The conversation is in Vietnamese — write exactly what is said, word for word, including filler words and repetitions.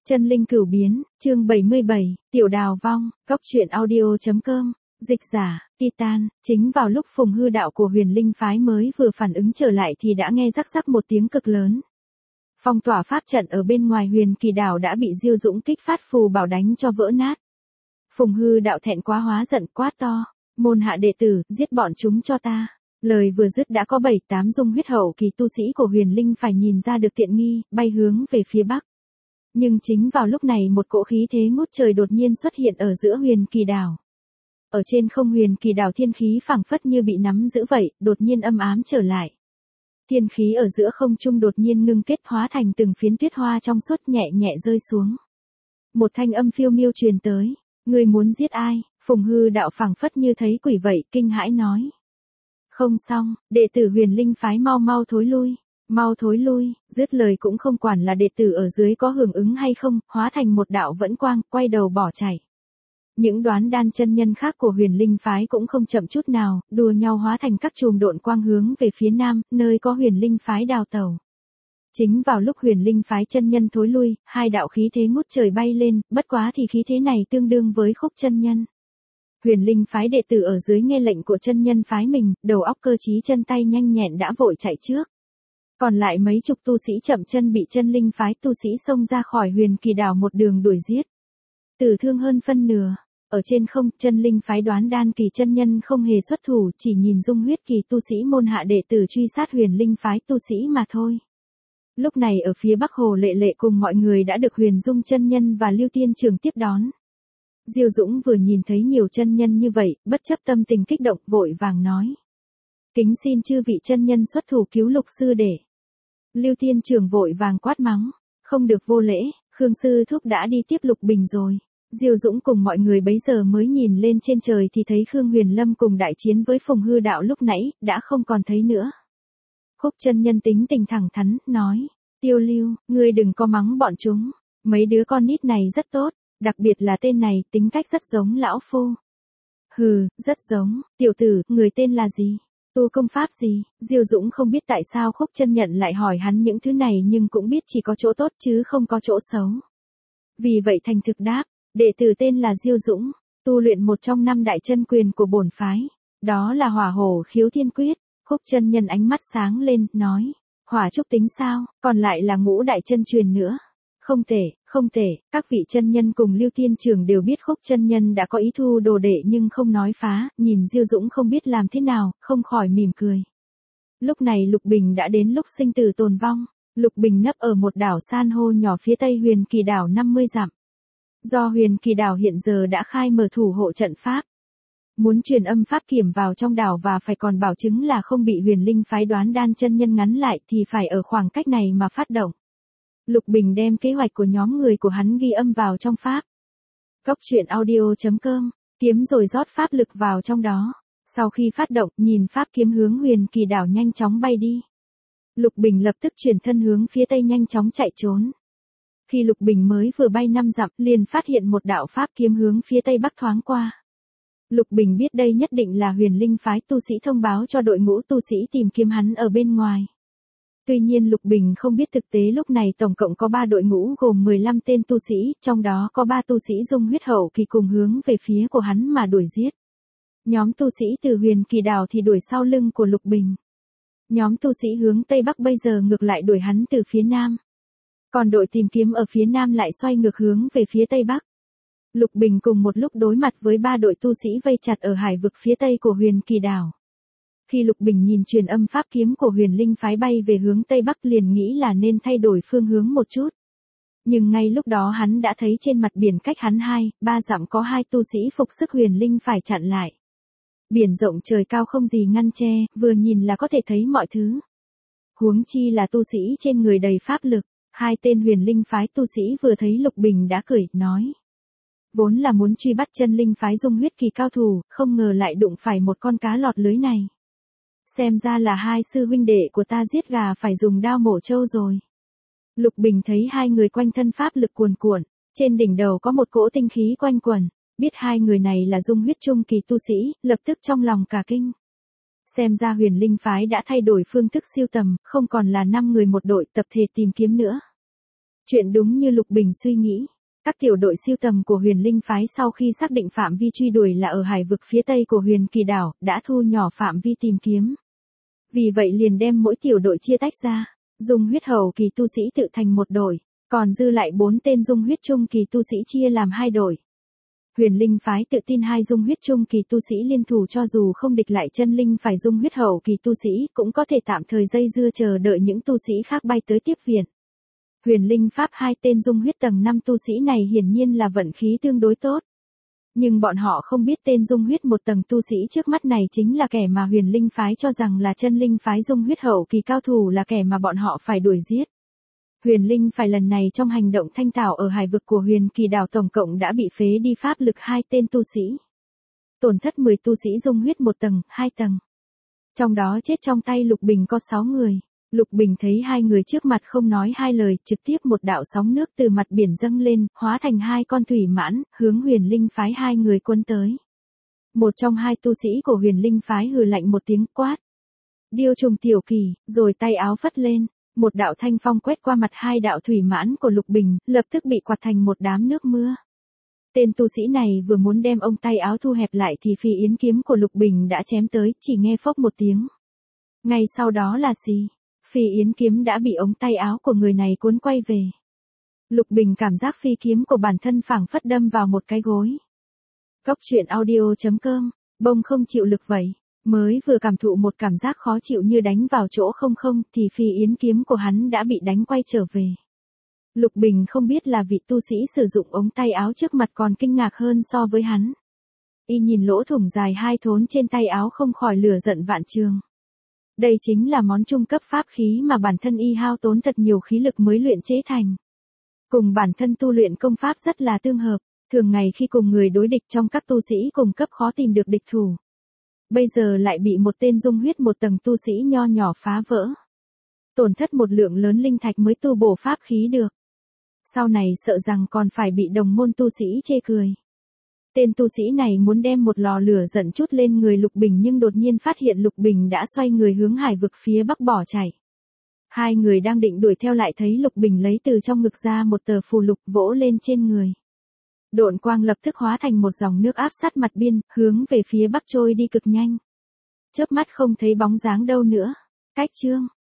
Chân linh cửu biến, chương bảy mươi bảy, tiểu đào vong, góc truyện audio.com, dịch giả, Titan. Chính vào lúc Phùng Hư đạo của huyền linh phái mới vừa phản ứng trở lại thì đã nghe rắc rắc một tiếng cực lớn. Phong tỏa pháp trận ở bên ngoài huyền kỳ đảo đã bị Diêu Dũng kích phát phù bảo đánh cho vỡ nát. Phùng Hư đạo thẹn quá hóa giận quát to, môn hạ đệ tử, giết bọn chúng cho ta. Lời vừa dứt đã có bảy tám dung huyết hậu kỳ tu sĩ của huyền linh phải nhìn ra được tiện nghi, bay hướng về phía bắc. Nhưng chính vào lúc này một cỗ khí thế ngút trời đột nhiên xuất hiện ở giữa huyền kỳ đảo. Ở trên không huyền kỳ đảo thiên khí phảng phất như bị nắm giữ vậy, đột nhiên âm ám trở lại. Thiên khí ở giữa không trung đột nhiên ngưng kết hóa thành từng phiến tuyết hoa trong suốt nhẹ nhẹ rơi xuống. Một thanh âm phiêu miêu truyền tới, ngươi muốn giết ai? Phùng Hư đạo phảng phất như thấy quỷ vậy, kinh hãi nói. Không xong, đệ tử huyền linh phái mau mau thối lui. Mau thối lui, dứt lời cũng không quản là đệ tử ở dưới có hưởng ứng hay không, hóa thành một đạo vẫn quang, quay đầu bỏ chạy. Những đoán đan chân nhân khác của huyền linh phái cũng không chậm chút nào, đua nhau hóa thành các chùm độn quang hướng về phía nam, nơi có huyền linh phái đào tẩu. Chính vào lúc huyền linh phái chân nhân thối lui, hai đạo khí thế ngút trời bay lên, bất quá thì khí thế này tương đương với khúc chân nhân. Huyền linh phái đệ tử ở dưới nghe lệnh của chân nhân phái mình, đầu óc cơ trí chân tay nhanh nhẹn đã vội chạy trước. Còn lại mấy chục tu sĩ chậm chân bị chân linh phái tu sĩ xông ra khỏi huyền kỳ đảo một đường đuổi giết. Tử thương hơn phân nửa. Ở trên không, chân linh phái đoán đan kỳ chân nhân không hề xuất thủ, chỉ nhìn dung huyết kỳ tu sĩ môn hạ đệ tử truy sát huyền linh phái tu sĩ mà thôi. Lúc này ở phía bắc hồ lệ lệ cùng mọi người đã được huyền dung chân nhân và lưu tiên trường tiếp đón. Diêu Dũng vừa nhìn thấy nhiều chân nhân như vậy, bất chấp tâm tình kích động vội vàng nói. Kính xin chư vị chân nhân xuất thủ cứu Lục sư đệ. Lưu Tiên Trường vội vàng quát mắng, không được vô lễ, Khương sư thúc đã đi tiếp Lục Bình rồi. Diêu Dũng cùng mọi người bấy giờ mới nhìn lên trên trời thì thấy Khương Huyền Lâm cùng đại chiến với Phùng Hư đạo lúc nãy, đã không còn thấy nữa. Khúc chân nhân tính tình thẳng thắn, nói, Tiêu Lưu, ngươi đừng có mắng bọn chúng, mấy đứa con nít này rất tốt, đặc biệt là tên này, tính cách rất giống lão phu. Hừ, rất giống, tiểu tử, người tên là gì? Tu công pháp gì? Diêu Dũng không biết tại sao Khúc chân nhận lại hỏi hắn những thứ này nhưng cũng biết chỉ có chỗ tốt chứ không có chỗ xấu. Vì vậy thành thực đáp, đệ tử tên là Diêu Dũng, tu luyện một trong năm đại chân quyền của bổn phái, đó là Hỏa Hổ Khiếu Thiên Quyết. Khúc chân nhân ánh mắt sáng lên, nói, hỏa trúc tính sao, còn lại là ngũ đại chân truyền nữa. Không tệ, không tệ, các vị chân nhân cùng Lưu Tiên Trường đều biết Khúc chân nhân đã có ý thu đồ đệ nhưng không nói phá, nhìn Diêu Dũng không biết làm thế nào, không khỏi mỉm cười. Lúc này Lục Bình đã đến lúc sinh tử tồn vong, Lục Bình nấp ở một đảo san hô nhỏ phía tây huyền kỳ đảo năm mươi dặm. Do huyền kỳ đảo hiện giờ đã khai mở thủ hộ trận pháp. Muốn truyền âm pháp kiểm vào trong đảo và phải còn bảo chứng là không bị huyền linh phái đoán đan chân nhân ngắn lại thì phải ở khoảng cách này mà phát động. Lục Bình đem kế hoạch của nhóm người của hắn ghi âm vào trong pháp. Góc truyện audio.com, kiếm rồi rót pháp lực vào trong đó. Sau khi phát động, nhìn pháp kiếm hướng huyền kỳ đảo nhanh chóng bay đi. Lục Bình lập tức chuyển thân hướng phía tây nhanh chóng chạy trốn. Khi Lục Bình mới vừa bay năm dặm, liền phát hiện một đạo pháp kiếm hướng phía tây bắc thoáng qua. Lục Bình biết đây nhất định là huyền linh phái tu sĩ thông báo cho đội ngũ tu sĩ tìm kiếm hắn ở bên ngoài. Tuy nhiên Lục Bình không biết thực tế lúc này tổng cộng có ba đội ngũ gồm mười lăm tên tu sĩ, trong đó có ba tu sĩ dung huyết hậu kỳ cùng hướng về phía của hắn mà đuổi giết. Nhóm tu sĩ từ huyền kỳ đảo thì đuổi sau lưng của Lục Bình. Nhóm tu sĩ hướng tây bắc bây giờ ngược lại đuổi hắn từ phía nam. Còn đội tìm kiếm ở phía nam lại xoay ngược hướng về phía tây bắc. Lục Bình cùng một lúc đối mặt với ba đội tu sĩ vây chặt ở hải vực phía tây của huyền kỳ đảo. Khi Lục Bình nhìn truyền âm pháp kiếm của huyền linh phái bay về hướng tây bắc liền nghĩ là nên thay đổi phương hướng một chút. Nhưng ngay lúc đó hắn đã thấy trên mặt biển cách hắn hai, ba dặm có hai tu sĩ phục sức huyền linh phải chặn lại. Biển rộng trời cao không gì ngăn che, vừa nhìn là có thể thấy mọi thứ. Huống chi là tu sĩ trên người đầy pháp lực, hai tên huyền linh phái tu sĩ vừa thấy Lục Bình đã cười, nói. Vốn là muốn truy bắt chân linh phái dung huyết kỳ cao thủ, không ngờ lại đụng phải một con cá lọt lưới này. Xem ra là hai sư huynh đệ của ta giết gà phải dùng đao mổ trâu rồi. Lục Bình thấy hai người quanh thân pháp lực cuồn cuộn, trên đỉnh đầu có một cỗ tinh khí quanh quẩn, biết hai người này là dung huyết trung kỳ tu sĩ, lập tức trong lòng cả kinh. Xem ra huyền linh phái đã thay đổi phương thức siêu tầm, không còn là năm người một đội tập thể tìm kiếm nữa. Chuyện đúng như Lục Bình suy nghĩ. Các tiểu đội siêu tầm của Huyền Linh phái sau khi xác định phạm vi truy đuổi là ở hải vực phía tây của Huyền Kỳ đảo, đã thu nhỏ phạm vi tìm kiếm. Vì vậy liền đem mỗi tiểu đội chia tách ra, dùng huyết hầu kỳ tu sĩ tự thành một đội, còn dư lại bốn tên dung huyết trung kỳ tu sĩ chia làm hai đội. Huyền Linh phái tự tin hai dung huyết trung kỳ tu sĩ liên thủ cho dù không địch lại chân linh phải dung huyết hầu kỳ tu sĩ cũng có thể tạm thời dây dưa chờ đợi những tu sĩ khác bay tới tiếp viện. Huyền Linh pháp hai tên dung huyết tầng năm tu sĩ này hiển nhiên là vận khí tương đối tốt. Nhưng bọn họ không biết tên dung huyết một tầng tu sĩ trước mắt này chính là kẻ mà Huyền Linh phái cho rằng là chân linh phái dung huyết hậu kỳ cao thủ, là kẻ mà bọn họ phải đuổi giết. Huyền Linh phải lần này trong hành động thanh thảo ở hải vực của Huyền Kỳ đảo tổng cộng đã bị phế đi pháp lực hai tên tu sĩ. Tổn thất mười tu sĩ dung huyết một tầng, hai tầng. Trong đó chết trong tay Lục Bình có sáu người. Lục Bình thấy hai người trước mặt không nói hai lời, trực tiếp một đạo sóng nước từ mặt biển dâng lên, hóa thành hai con thủy mãn, hướng Huyền Linh phái hai người cuốn tới. Một trong hai tu sĩ của Huyền Linh phái hừ lạnh một tiếng quát. Điêu trùng tiểu kỳ, rồi tay áo phất lên, một đạo thanh phong quét qua mặt hai đạo thủy mãn của Lục Bình, lập tức bị quạt thành một đám nước mưa. Tên tu sĩ này vừa muốn đem ông tay áo thu hẹp lại thì phi yến kiếm của Lục Bình đã chém tới, chỉ nghe phốc một tiếng. Ngay sau đó là gì? Phi yến kiếm đã bị ống tay áo của người này cuốn quay về. Lục Bình cảm giác phi kiếm của bản thân phảng phất đâm vào một cái gối. Góc truyện audio chấm com, bông không chịu lực vậy. Mới vừa cảm thụ một cảm giác khó chịu như đánh vào chỗ không không thì phi yến kiếm của hắn đã bị đánh quay trở về. Lục Bình không biết là vị tu sĩ sử dụng ống tay áo trước mặt còn kinh ngạc hơn so với hắn. Y nhìn lỗ thủng dài hai thốn trên tay áo không khỏi lửa giận vạn trường. Đây chính là món trung cấp pháp khí mà bản thân y hao tốn thật nhiều khí lực mới luyện chế thành. Cùng bản thân tu luyện công pháp rất là tương hợp, thường ngày khi cùng người đối địch trong các tu sĩ cùng cấp khó tìm được địch thủ. Bây giờ lại bị một tên dung huyết một tầng tu sĩ nho nhỏ phá vỡ. Tổn thất một lượng lớn linh thạch mới tu bổ pháp khí được. Sau này sợ rằng còn phải bị đồng môn tu sĩ chê cười. Tên tu sĩ này muốn đem một lò lửa giận chút lên người Lục Bình nhưng đột nhiên phát hiện Lục Bình đã xoay người hướng hải vực phía bắc bỏ chạy. Hai người đang định đuổi theo lại thấy Lục Bình lấy từ trong ngực ra một tờ phù lục vỗ lên trên người. Độn quang lập tức hóa thành một dòng nước áp sát mặt biên, hướng về phía bắc trôi đi cực nhanh. Chớp mắt không thấy bóng dáng đâu nữa. Cách chương